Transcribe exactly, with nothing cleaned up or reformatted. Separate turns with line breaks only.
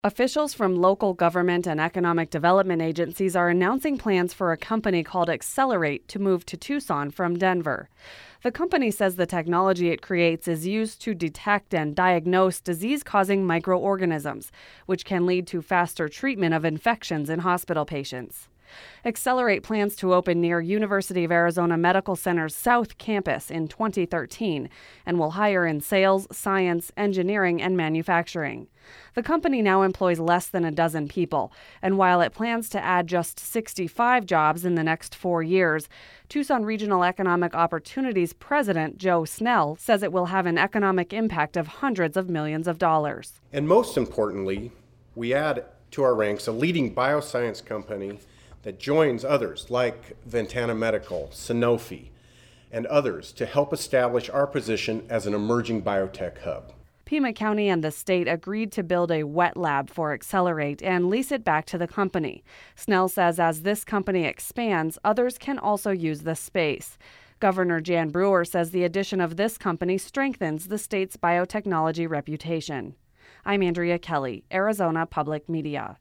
Officials from local government and economic development agencies are announcing plans for a company called Accelerate to move to Tucson from Denver. The company says the technology it creates is used to detect and diagnose disease-causing microorganisms, which can lead to faster treatment of infections in hospital patients. Accelerate plans to open near University of Arizona Medical Center's South Campus in twenty thirteen and will hire in sales, science, engineering, and manufacturing. The company now employs less than a dozen people, and while it plans to add just sixty-five jobs in the next four years, Tucson Regional Economic Opportunities President Joe Snell says it will have an economic impact of hundreds of millions of dollars.
And most importantly, we add to our ranks a leading bioscience company that joins others like Ventana Medical, Sanofi, and others to help establish our position as an emerging biotech hub.
Pima County and the state agreed to build a wet lab for Accelerate and lease it back to the company. Snell says as this company expands, others can also use the space. Governor Jan Brewer says the addition of this company strengthens the state's biotechnology reputation. I'm Andrea Kelly, Arizona Public Media.